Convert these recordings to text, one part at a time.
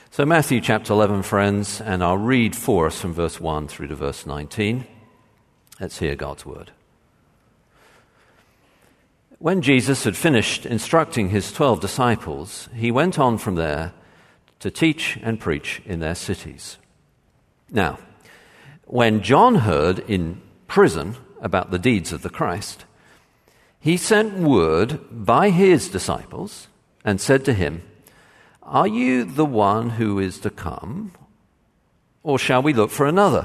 So Matthew chapter 11, friends, and I'll read for us from verse 1 through to verse 19. Let's hear God's word. When Jesus had finished instructing his 12 disciples, he went on from there to teach and preach in their cities. Now, when John heard in prison about the deeds of the Christ, he sent word by his disciples and said to him, "Are you the one who is to come, or shall we look for another?"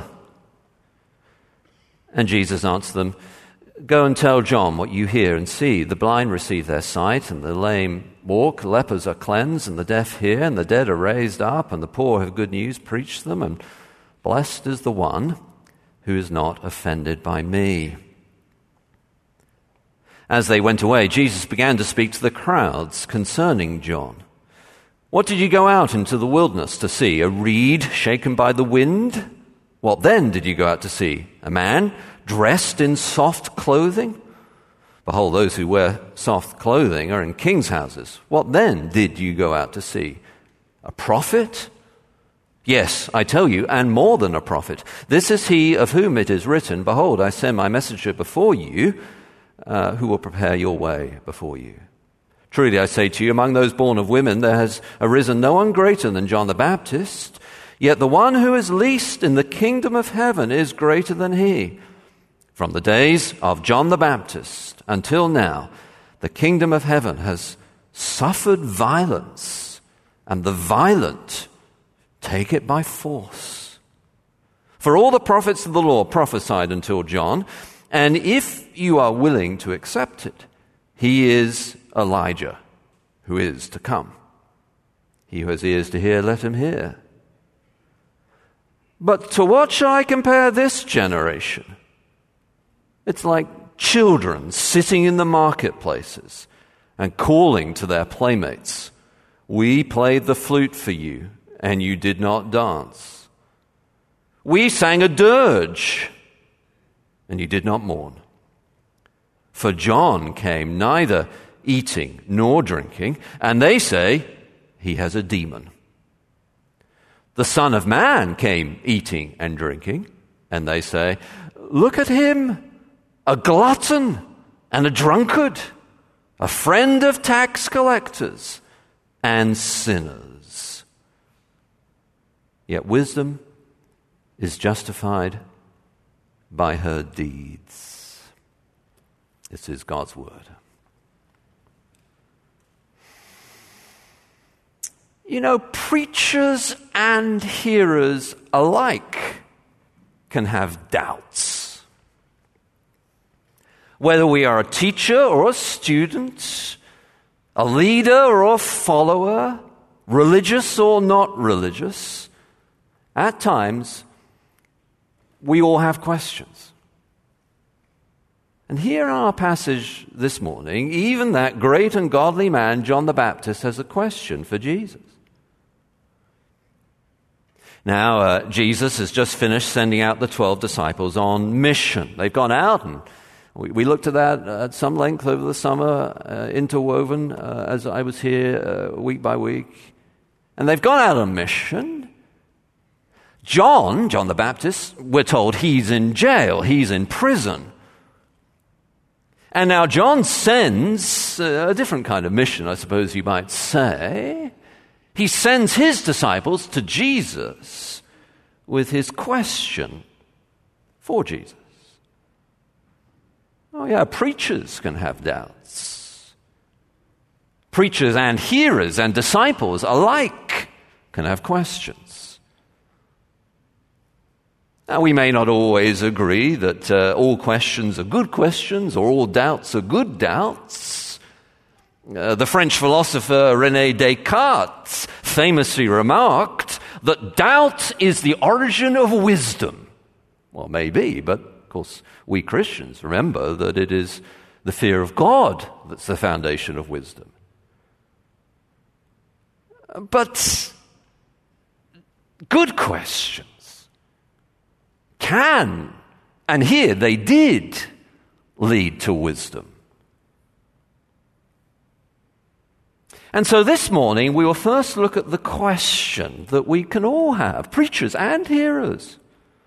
And Jesus answered them, "Go and tell John what you hear and see. The blind receive their sight, and the lame walk, lepers are cleansed, and the deaf hear, and the dead are raised up, and the poor have good news preached to them, and blessed is the one who is not offended by me." As they went away, Jesus began to speak to the crowds concerning John. "What did you go out into the wilderness to see? A reed shaken by the wind? What then did you go out to see? A man dressed in soft clothing? Behold, those who wear soft clothing are in kings' houses. What then did you go out to see? A prophet? Yes, I tell you, and more than a prophet. This is he of whom it is written, 'Behold, I send my messenger before you, who will prepare your way before you.' Truly I say to you, among those born of women there has arisen no one greater than John the Baptist, yet the one who is least in the kingdom of heaven is greater than he. From the days of John the Baptist until now, the kingdom of heaven has suffered violence, and the violent take it by force. For all the prophets of the law prophesied until John, and if you are willing to accept it, he is Elijah, who is to come. He who has ears to hear, let him hear. But to what shall I compare this generation? It's like children sitting in the marketplaces and calling to their playmates, 'We played the flute for you, and you did not dance. We sang a dirge, and you did not mourn.' For John came neither eating nor drinking, and they say he has a demon. The Son of Man came eating and drinking, and they say, 'Look at him, a glutton and a drunkard, a friend of tax collectors and sinners.' Yet wisdom is justified by her deeds." This is God's word. You know, preachers and hearers alike can have doubts. Whether we are a teacher or a student, a leader or a follower, religious or not religious, at times we all have questions. And here in our passage this morning, even that great and godly man, John the Baptist, has a question for Jesus. Now, Jesus has just finished sending out the 12 disciples on mission. They've gone out, and we looked at that at some length over the summer, interwoven as I was here week by week. And they've gone out on mission. John the Baptist, we're told he's in jail, he's in prison. And now John sends a different kind of mission, I suppose you might say. He sends his disciples to Jesus with his question for Jesus. Oh yeah, preachers can have doubts. Preachers and hearers and disciples alike can have questions. Now, we may not always agree that all questions are good questions or all doubts are good doubts. The French philosopher René Descartes famously remarked that doubt is the origin of wisdom. Well, maybe, but of course we Christians remember that it is the fear of God that's the foundation of wisdom. But good questions can, and here they did, lead to wisdom. And so this morning we will first look at the question that we can all have, preachers and hearers.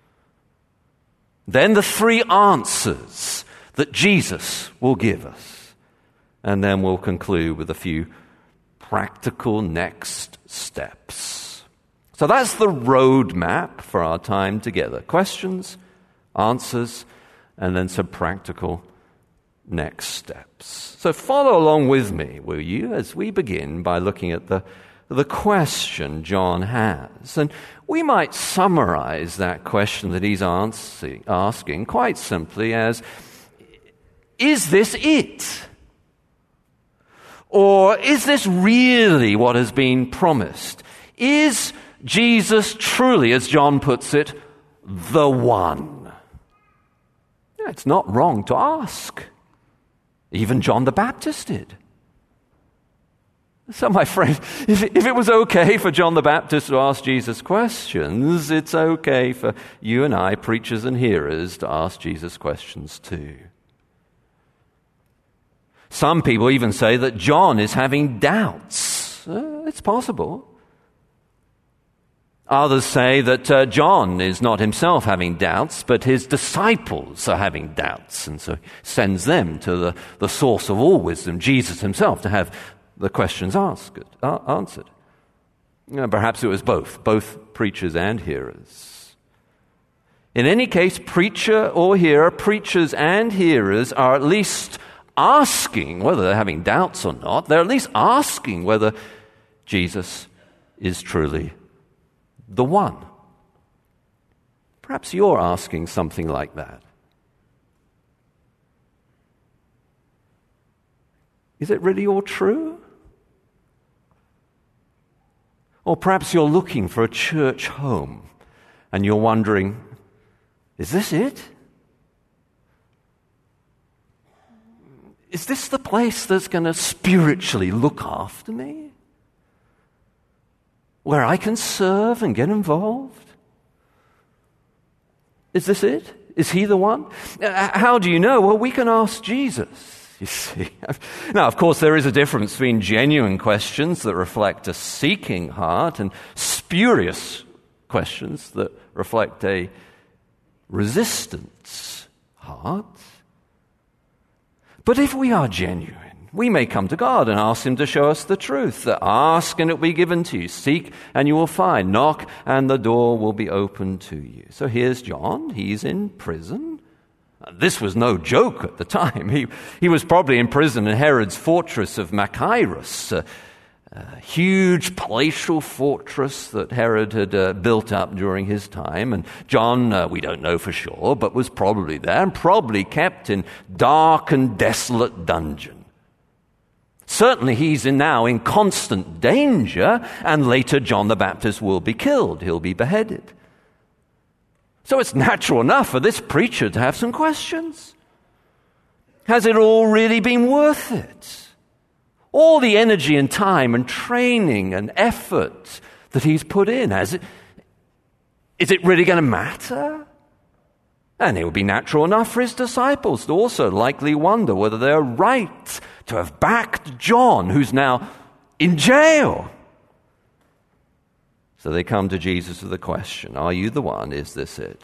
Then the three answers that Jesus will give us. And then we'll conclude with a few practical next steps. So that's the roadmap for our time together. Questions, answers, and then some practical next steps. So follow along with me, will you, as we begin by looking at the question John has. And we might summarize that question that he's asking quite simply as, is this it? Or is this really what has been promised? Is Jesus truly, as John puts it, the one? Yeah, it's not wrong to ask. Even John the Baptist did. So, my friend, if it was okay for John the Baptist to ask Jesus questions, it's okay for you and I, preachers and hearers, to ask Jesus questions too. Some people even say that John is having doubts. It's possible. Others say that John is not himself having doubts, but his disciples are having doubts, and so he sends them to the source of all wisdom, Jesus himself, to have the questions answered. Perhaps it was both preachers and hearers. In any case, preacher or hearer, preachers and hearers are at least asking, whether they're having doubts or not, they're at least asking whether Jesus is truly the one. Perhaps you're asking something like that. Is it really all true? Or perhaps you're looking for a church home and you're wondering, is this it? Is this the place that's going to spiritually look after me? Where I can serve and get involved? Is this it? Is he the one? How do you know? Well, we can ask Jesus, you see. Now, of course, there is a difference between genuine questions that reflect a seeking heart and spurious questions that reflect a resistance heart. But if we are genuine, we may come to God and ask him to show us the truth. Ask and it will be given to you. Seek and you will find. Knock and the door will be opened to you. So here's John. He's in prison. This was no joke at the time. He was probably in prison in Herod's fortress of Machaerus, a huge palatial fortress that Herod had built up during his time. And John, we don't know for sure, but was probably there and probably kept in dark and desolate dungeon. Certainly he's now in constant danger, and later John the Baptist will be killed. He'll be beheaded. So it's natural enough for this preacher to have some questions. Has it all really been worth it? All the energy and time and training and effort that he's put in, is it really going to matter? And it would be natural enough for his disciples to also likely wonder whether they're right to have backed John, who's now in jail. So they come to Jesus with the question, are you the one? Is this it?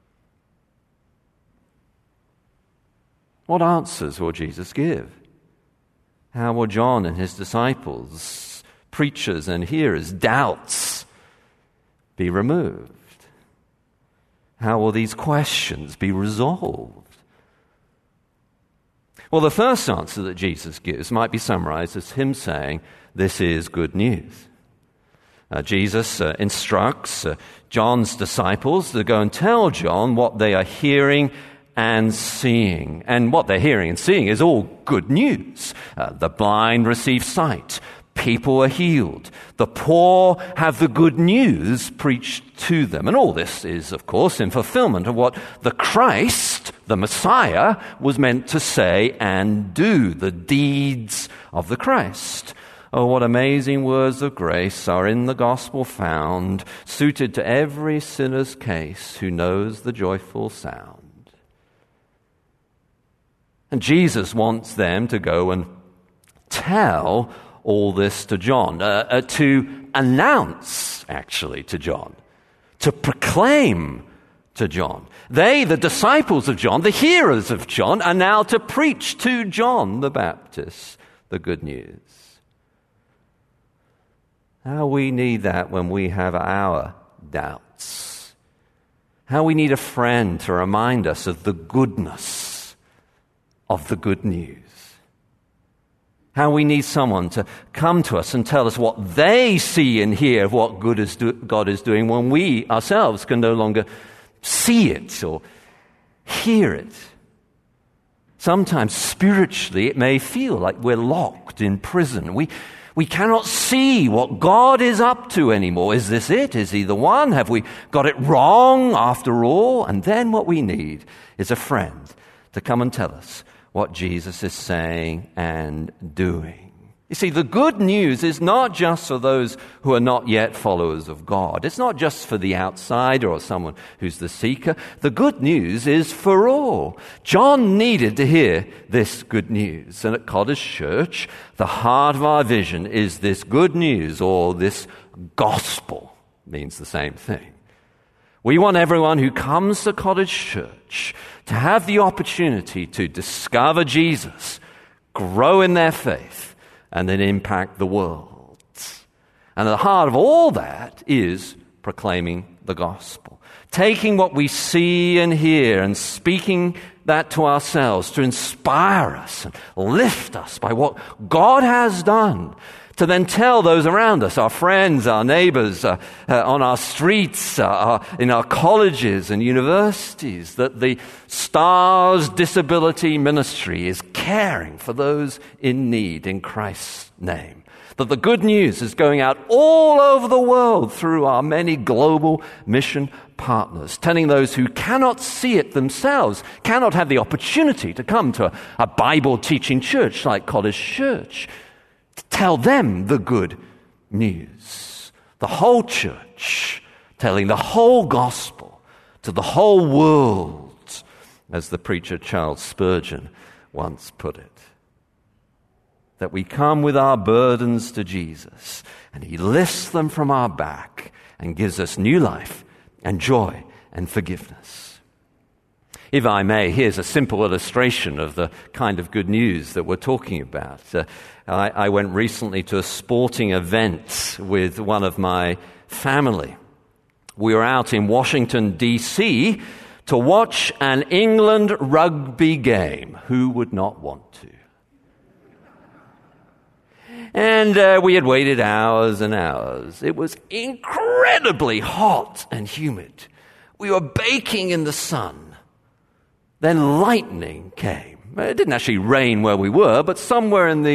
What answers will Jesus give? How will John and his disciples, preachers and hearers, doubts be removed? How will these questions be resolved? Well, the first answer that Jesus gives might be summarized as him saying, this is good news. Jesus instructs John's disciples to go and tell John what they are hearing and seeing. And what they're hearing and seeing is all good news. The blind receive sight. People are healed. The poor have the good news preached to them. And all this is, of course, in fulfillment of what the Christ, the Messiah, was meant to say and do, the deeds of the Christ. Oh, what amazing words of grace are in the gospel found, suited to every sinner's case who knows the joyful sound. And Jesus wants them to go and tell all this to John, to announce, actually, to John, to proclaim to John. They, the disciples of John, the hearers of John, are now to preach to John the Baptist the good news. How we need that when we have our doubts. How we need a friend to remind us of the goodness of the good news. How we need someone to come to us and tell us what they see and hear of what God is doing when we ourselves can no longer see it or hear it. Sometimes spiritually it may feel like we're locked in prison. We cannot see what God is up to anymore. Is this it? Is he the one? Have we got it wrong after all? And then what we need is a friend to come and tell us what Jesus is saying and doing. You see, the good news is not just for those who are not yet followers of God. It's not just for the outsider or someone who's the seeker. The good news is for all. John needed to hear this good news. And at Cottage Church, the heart of our vision is this good news, or this gospel. Means the same thing. We want everyone who comes to Cottage Church to have the opportunity to discover Jesus, grow in their faith, and then impact the world. And at the heart of all that is proclaiming the gospel. Taking what we see and hear and speaking that to ourselves to inspire us and lift us by what God has done, to then tell those around us, our friends, our neighbors, on our streets, in our colleges and universities, that the STARS Disability Ministry is caring for those in need in Christ's name. That the good news is going out all over the world through our many global mission partners, telling those who cannot see it themselves, cannot have the opportunity to come to a Bible-teaching church like Cottage Church, to tell them the good news. The whole church telling the whole gospel to the whole world, as the preacher Charles Spurgeon once put it. That we come with our burdens to Jesus, and he lifts them from our back and gives us new life and joy and forgiveness. If I may, here's a simple illustration of the kind of good news that we're talking about. I went recently to a sporting event with one of my family. We were out in Washington, D.C. to watch an England rugby game. Who would not want to? And we had waited hours and hours. It was incredibly hot and humid. We were baking in the sun. Then lightning came. It didn't actually rain where we were, but somewhere in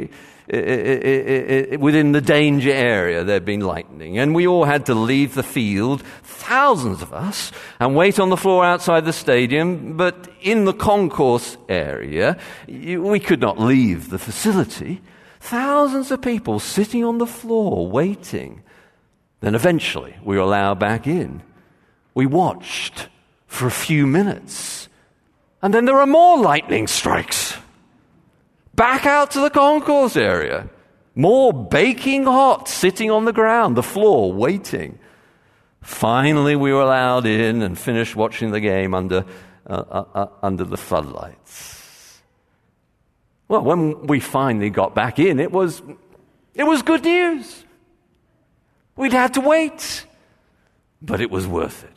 within the danger area there'd been lightning. And we all had to leave the field, thousands of us, and wait on the floor outside the stadium. But in the concourse area, we could not leave the facility. Thousands of people sitting on the floor waiting. Then eventually we were allowed back in. We watched for a few minutes. And then there were more lightning strikes. Back out to the concourse area. More baking hot, sitting on the ground, the floor, waiting. Finally, we were allowed in and finished watching the game under the floodlights. Well, when we finally got back in, it was good news. We'd had to wait, but it was worth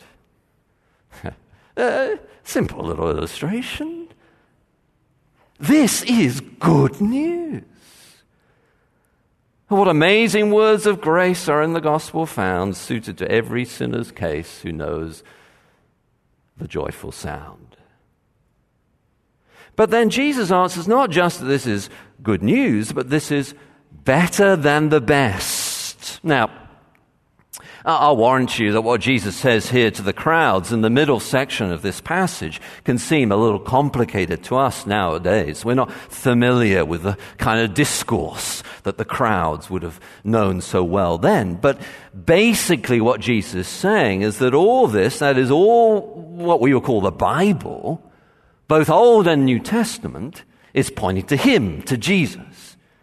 it. Simple little illustration. This is good news. What amazing words of grace are in the gospel found, suited to every sinner's case who knows the joyful sound. But then Jesus answers not just that this is good news, but this is better than the best. Now, I'll warrant you that what Jesus says here to the crowds in the middle section of this passage can seem a little complicated to us nowadays. We're not familiar with the kind of discourse that the crowds would have known so well then. But basically what Jesus is saying is that all this, that is all what we would call the Bible, both Old and New Testament, is pointing to him, to Jesus.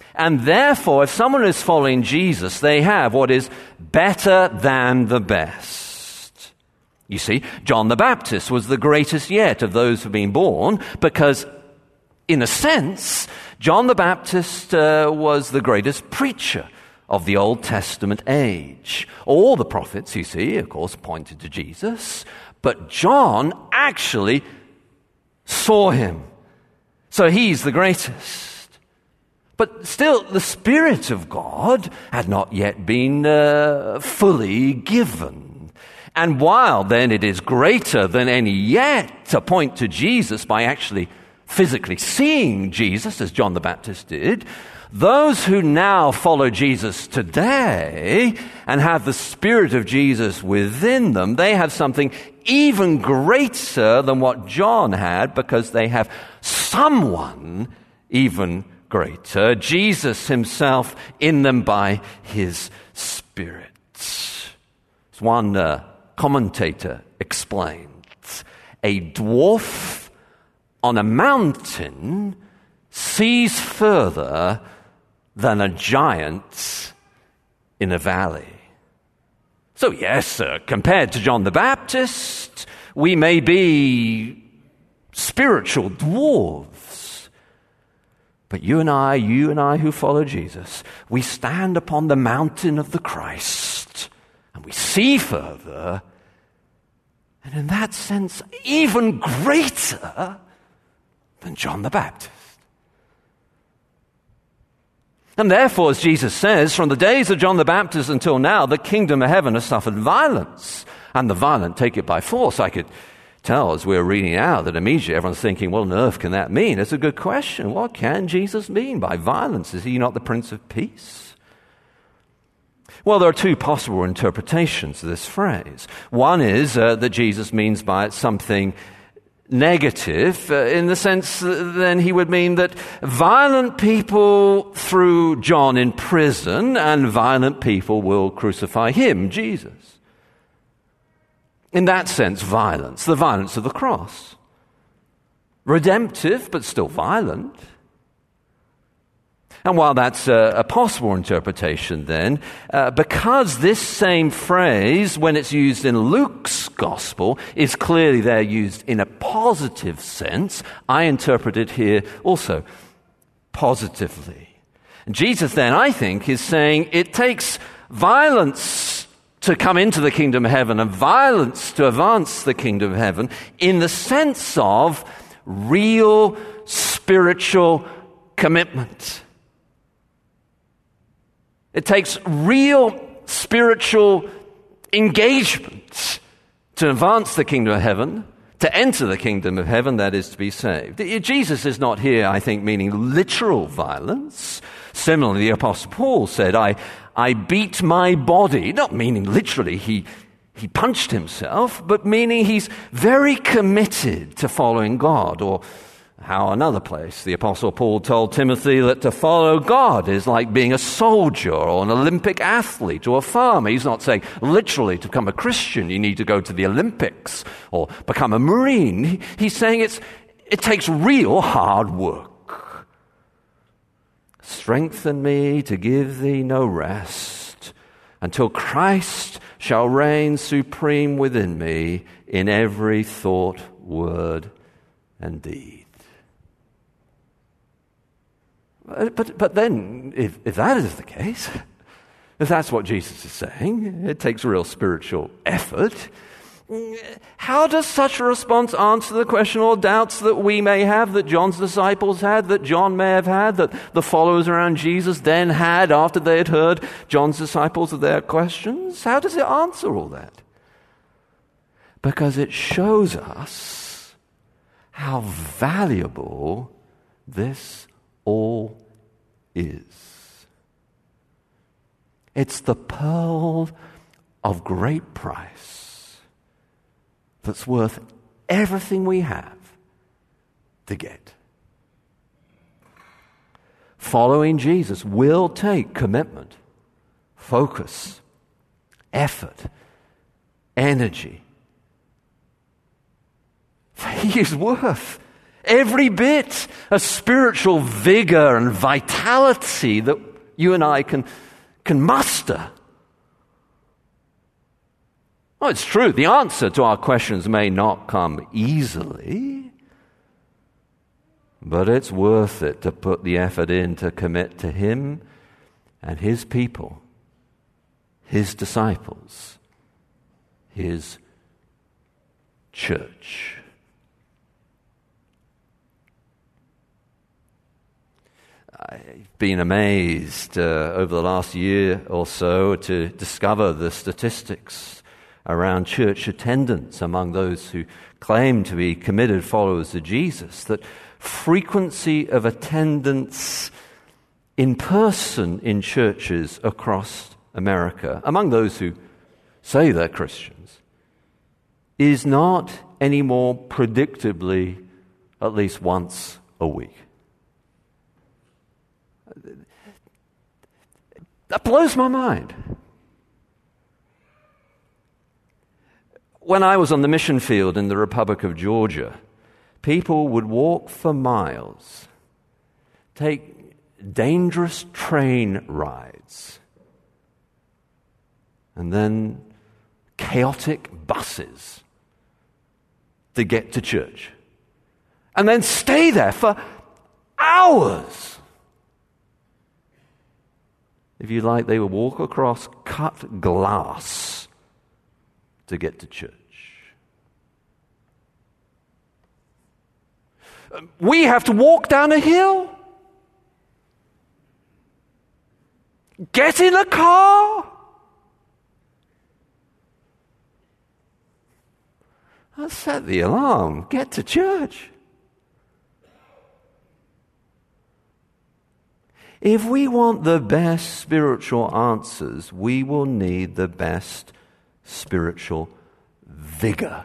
And therefore, if someone is following Jesus, they have what is better than the best. You see, John the Baptist was the greatest yet of those who have been born because, in a sense, John the Baptist was the greatest preacher of the Old Testament age. All the prophets, you see, of course, pointed to Jesus, but John actually saw him. So he's the greatest. But still, the Spirit of God had not yet been fully given. And while then it is greater than any yet to point to Jesus by actually physically seeing Jesus, as John the Baptist did, those who now follow Jesus today and have the Spirit of Jesus within them, they have something even greater than what John had because they have someone even greater, Jesus himself in them by his Spirit. As one commentator explains, a dwarf on a mountain sees further than a giant in a valley. So yes, compared to John the Baptist, we may be spiritual dwarves. But you and I who follow Jesus, we stand upon the mountain of the Christ and we see further, and in that sense, even greater than John the Baptist. And therefore, as Jesus says, from the days of John the Baptist until now, the kingdom of heaven has suffered violence, and the violent take it by force. I could tell as we were reading out that immediately everyone's thinking, what on earth can that mean? It's a good question. What can Jesus mean by violence? Is he not the Prince of Peace? Well, there are two possible interpretations of this phrase. One is that Jesus means by it something negative, in the sense that then he would mean that violent people threw John in prison and violent people will crucify him, Jesus. In that sense, violence, the violence of the cross. Redemptive, but still violent. And while that's a possible interpretation then, because this same phrase, when it's used in Luke's gospel, is clearly there used in a positive sense, I interpret it here also positively. And Jesus then, I think, is saying it takes violence to come into the kingdom of heaven and violence to advance the kingdom of heaven in the sense of real spiritual commitment. It takes real spiritual engagement to advance the kingdom of heaven, to enter the kingdom of heaven, that is to be saved. Jesus is not here, I think, meaning literal violence. Similarly, the Apostle Paul said, I beat my body, not meaning literally he punched himself, but meaning he's very committed to following God. Or how another place, the Apostle Paul told Timothy that to follow God is like being a soldier or an Olympic athlete or a farmer. He's not saying literally to become a Christian you need to go to the Olympics or become a Marine. He's saying it takes real hard work. Strengthen me to give thee no rest until Christ shall reign supreme within me in every thought, word, and deed. But then, if that is the case, if that's what Jesus is saying, it takes real spiritual effort. How does such a response answer the question or doubts that we may have, that John's disciples had, that John may have had, that the followers around Jesus then had after they had heard John's disciples of their questions? How does it answer all that? Because it shows us how valuable this all is. It's the pearl of great price that's worth everything we have to get. Following Jesus will take commitment, focus, effort, energy. He is worth Every bit of spiritual vigor and vitality that you and I can muster. Well, it's true, the answer to our questions may not come easily, but it's worth it to put the effort in to commit to Him and His people, His disciples, His church. I've been amazed over the last year or so to discover the statistics around church attendance among those who claim to be committed followers of Jesus, that frequency of attendance in person in churches across America, among those who say they're Christians, is not any more predictably at least once a week. That blows my mind. When I was on the mission field in the Republic of Georgia, people would walk for miles, take dangerous train rides, and then chaotic buses to get to church, and then stay there for hours. If you like, they would walk across cut glass to get to church. We have to walk down a hill, get in a car. I'll set the alarm, get to church. If we want the best spiritual answers, we will need the best spiritual vigor.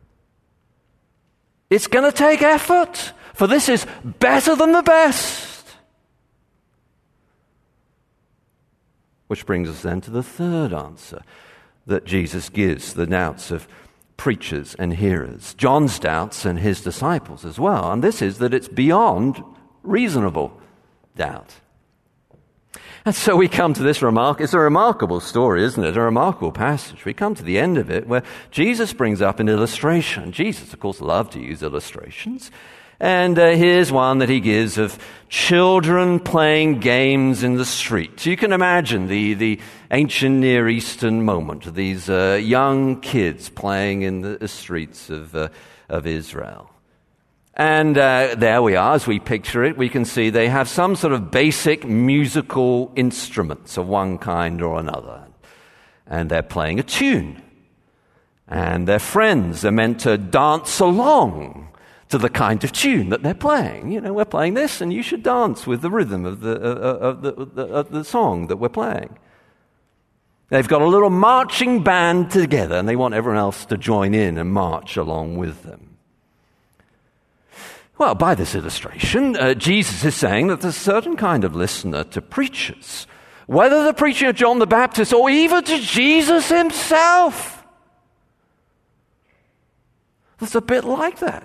It's going to take effort, for this is better than the best. Which brings us then to the third answer that Jesus gives the doubts of preachers and hearers, John's doubts and his disciples as well. And this is that it's beyond reasonable doubt. And so we come to this it's a remarkable story, isn't it? A remarkable passage. We come to the end of it where Jesus brings up an illustration. Jesus, of course, loved to use illustrations. And here's one that he gives of children playing games in the street. You can imagine the ancient Near Eastern moment, these young kids playing in the streets of Israel. And there we are, as we picture it, we can see they have some sort of basic musical instruments of one kind or another. And they're playing a tune. And their friends are meant to dance along to the kind of tune that they're playing. You know, we're playing this, and you should dance with the rhythm of the song that we're playing. They've got a little marching band together, and they want everyone else to join in and march along with them. Well, by this illustration, Jesus is saying that there's a certain kind of listener to preachers, whether the preaching of John the Baptist or even to Jesus himself. There's a bit like that.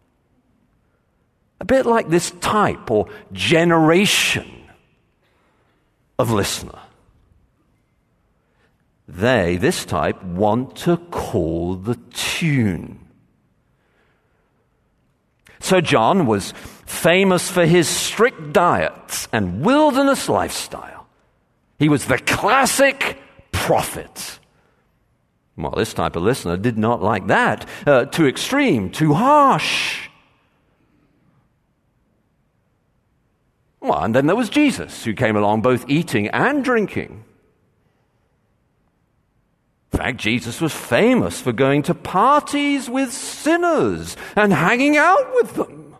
A bit like this type or generation of listener. This type, want to call the tune. So John was famous for his strict diets and wilderness lifestyle. He was the classic prophet. Well, this type of listener did not like that. Too extreme, too harsh. Well, and then there was Jesus, who came along both eating and drinking. In fact, Jesus was famous for going to parties with sinners and hanging out with them.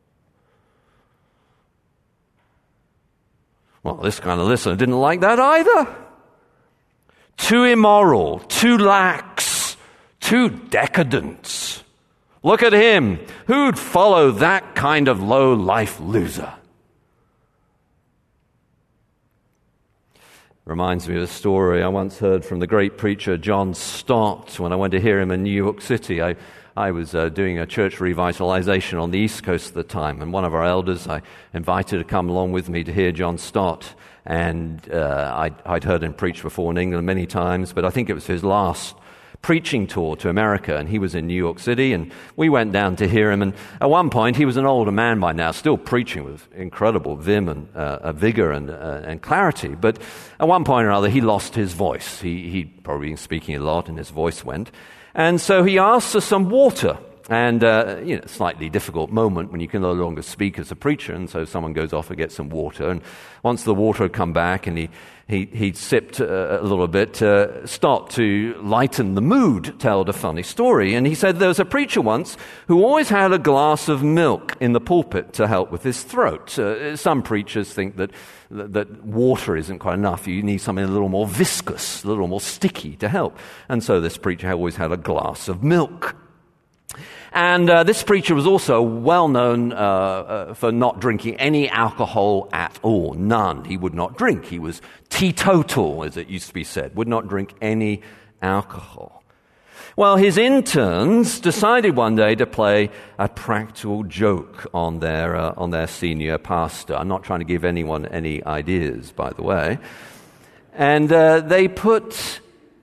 Well, this kind of listener didn't like that either. Too immoral, too lax, too decadent. Look at him. Who'd follow that kind of low-life loser? Reminds me of a story I once heard from the great preacher John Stott when I went to hear him in New York City. I was doing a church revitalization on the East Coast at the time, and one of our elders I invited to come along with me to hear John Stott. And I'd heard him preach before in England many times, but I think it was his last preaching tour to America, and he was in New York City, and we went down to hear him. And at one point, he was an older man by now, still preaching with incredible vim and vigor and clarity. But at one point or another, he lost his voice. He'd probably been speaking a lot, and his voice went. And so he asked for some water. And, slightly difficult moment when you can no longer speak as a preacher, and so someone goes off and gets some water. And once the water had come back and he sipped a little bit, stopped to lighten the mood, told a funny story. And he said there was a preacher once who always had a glass of milk in the pulpit to help with his throat. Some preachers think that water isn't quite enough. You need something a little more viscous, a little more sticky to help. And so this preacher always had a glass of milk. And this preacher was also well known for not drinking any alcohol at all, none. He would not drink. He was teetotal, as it used to be said, would not drink any alcohol. Well, his interns decided one day to play a practical joke on their senior pastor. I'm not trying to give anyone any ideas, by the way. And they put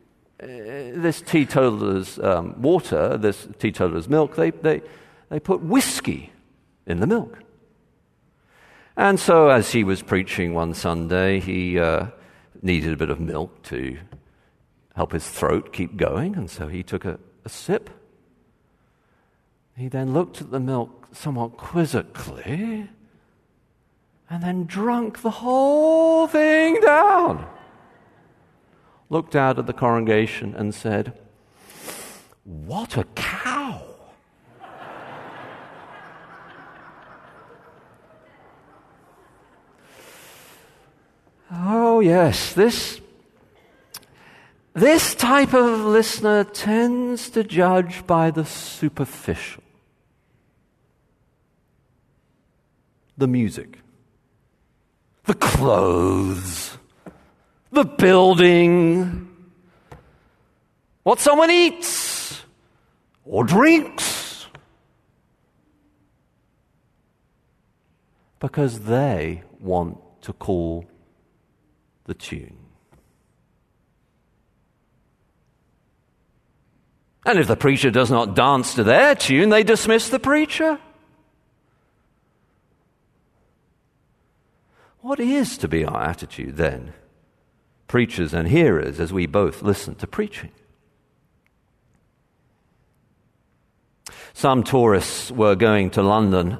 this teetotaler's water, this teetotaler's milk, they put whiskey in the milk. And so as he was preaching one Sunday, he needed a bit of milk to help his throat keep going, and so he took a sip. He then looked at the milk somewhat quizzically and then drank the whole thing down. Looked out at the congregation and said, "What a cow!" Oh yes, this type of listener tends to judge by the superficial. The music, the clothes, the building, what someone eats or drinks, because they want to call the tune. And if the preacher does not dance to their tune, they dismiss the preacher. What is to be our attitude then, preachers and hearers, as we both listen to preaching? Some tourists were going to London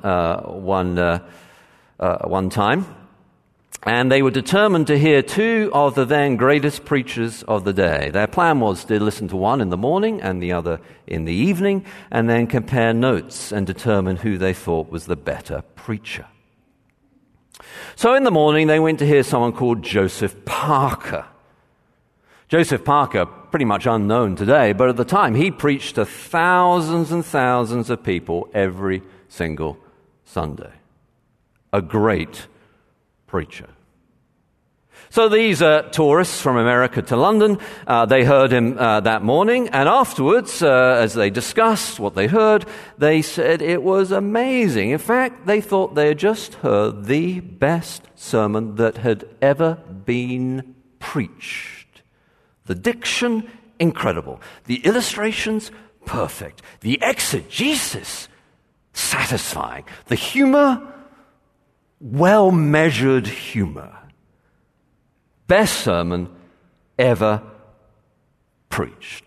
one time, and they were determined to hear two of the then greatest preachers of the day. Their plan was to listen to one in the morning and the other in the evening, and then compare notes and determine who they thought was the better preacher. So in the morning, they went to hear someone called Joseph Parker. Joseph Parker, pretty much unknown today, but at the time, he preached to thousands and thousands of people every single Sunday. A great preacher. So these tourists from America to London, they heard him that morning, and afterwards, as they discussed what they heard, they said it was amazing. In fact, they thought they had just heard the best sermon that had ever been preached. The diction, incredible. The illustrations, perfect. The exegesis, satisfying. The humor, well-measured humor. Best sermon ever preached.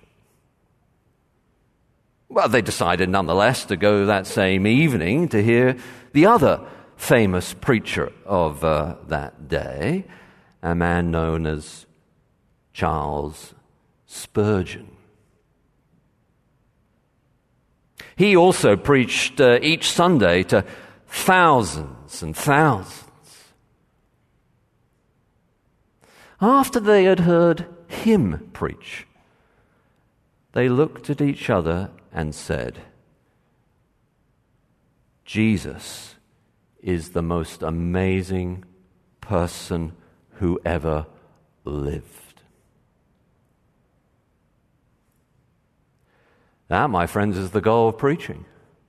Well, they decided nonetheless to go that same evening to hear the other famous preacher of that day, a man known as Charles Spurgeon. He also preached each Sunday to thousands and thousands. After they had heard him preach, they looked at each other and said, "Jesus is the most amazing person who ever lived. That, my friends, is the goal of preaching.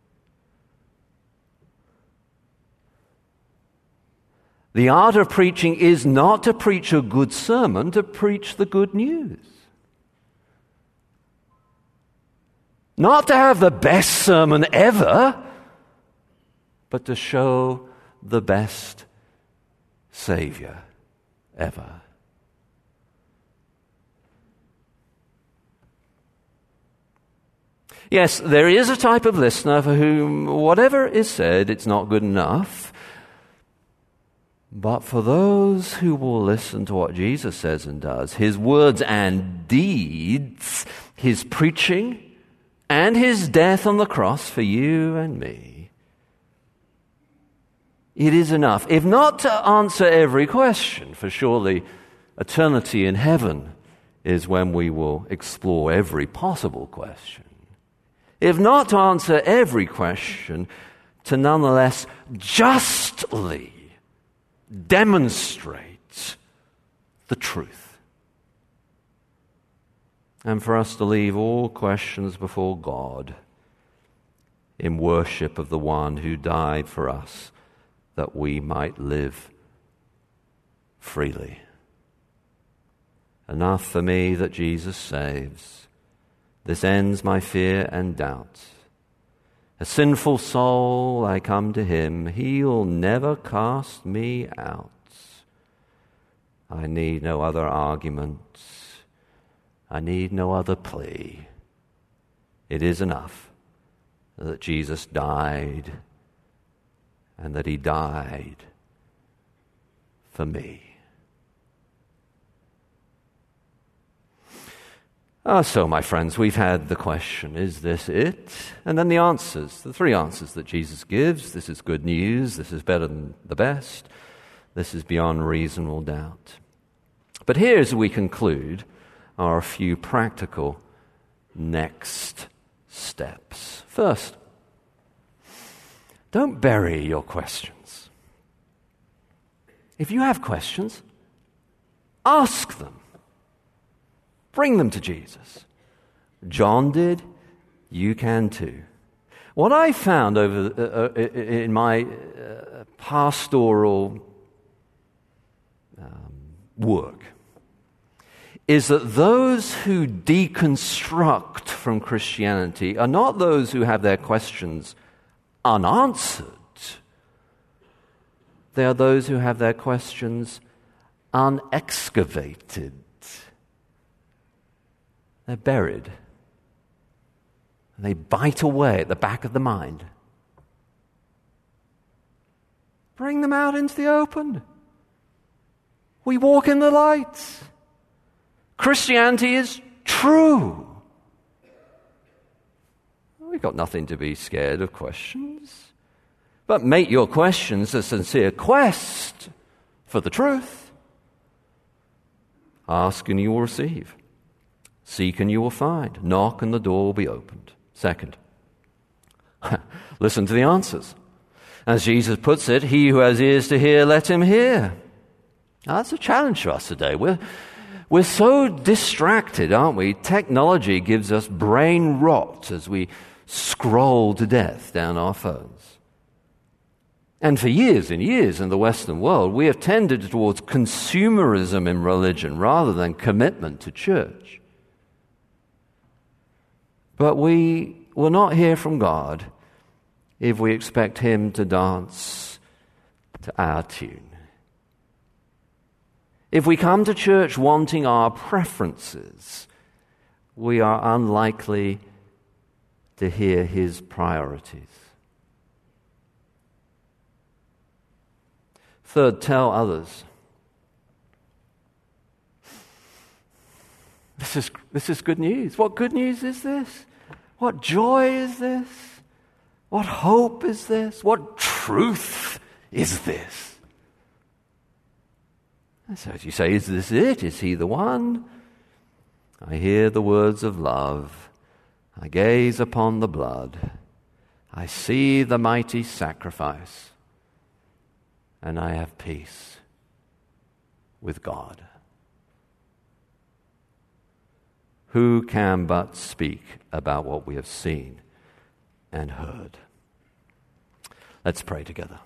The art of preaching is not to preach a good sermon, to preach the good news. Not to have the best sermon ever, but to show the best Savior ever. Yes, there is a type of listener for whom whatever is said, it's not good enough. But for those who will listen to what Jesus says and does, his words and deeds, his preaching and his death on the cross for you and me, it is enough. If not to answer every question, for surely eternity in heaven is when we will explore every possible question. If not to answer every question, to nonetheless justly demonstrate the truth. And for us to leave all questions before God in worship of the one who died for us that we might live freely. Enough for me that Jesus saves. This ends my fear and doubt. A sinful soul, I come to him. He'll never cast me out. I need no other arguments. I need no other plea. It is enough that Jesus died and that he died for me. So, my friends, we've had the question, is this it? And then the answers, the three answers that Jesus gives. This is good news. This is better than the best. This is beyond reasonable doubt. But here, as we conclude, are a few practical next steps. First, don't bury your questions. If you have questions, ask them. Bring them to Jesus. John did. You can too. What I found in my pastoral work is that those who deconstruct from Christianity are not those who have their questions unanswered. They are those who have their questions unexcavated. They're buried. They bite away at the back of the mind. Bring them out into the open. We walk in the light. Christianity is true. We've got nothing to be scared of questions. But make your questions a sincere quest for the truth. Ask and you will receive. Seek and you will find. Knock and the door will be opened. Second, listen to the answers. As Jesus puts it, he who has ears to hear, let him hear. Now, that's a challenge for us today. We're so distracted, aren't we? Technology gives us brain rot as we scroll to death down our phones. And for years and years in the Western world, we have tended towards consumerism in religion rather than commitment to church. But we will not hear from God if we expect him to dance to our tune. If we come to church wanting our preferences, we are unlikely to hear his priorities. Third, tell others. This is good news. What good news is this? What joy is this? What hope is this? What truth is this? And so as you say, is this it? Is he the one? I hear the words of love. I gaze upon the blood. I see the mighty sacrifice. And I have peace with God. who can but speak about what we have seen and heard? Let's pray together.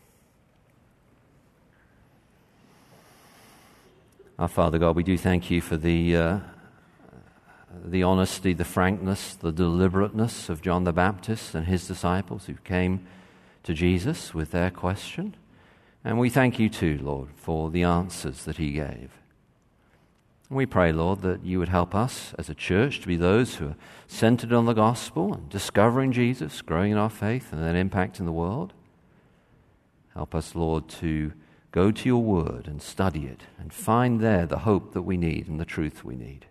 Our Father God, we do thank you for the honesty, the frankness, the deliberateness of John the Baptist and his disciples who came to Jesus with their question. And we thank you too, Lord, for the answers that he gave. We pray, Lord, that you would help us as a church to be those who are centered on the gospel and discovering Jesus, growing in our faith, and then impacting the world. Help us, Lord, to go to your word and study it and find there the hope that we need and the truth we need.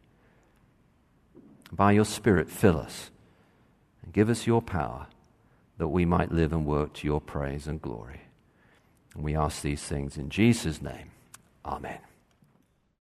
By your Spirit, fill us and give us your power that we might live and work to your praise and glory. And we ask these things in Jesus' name. Amen.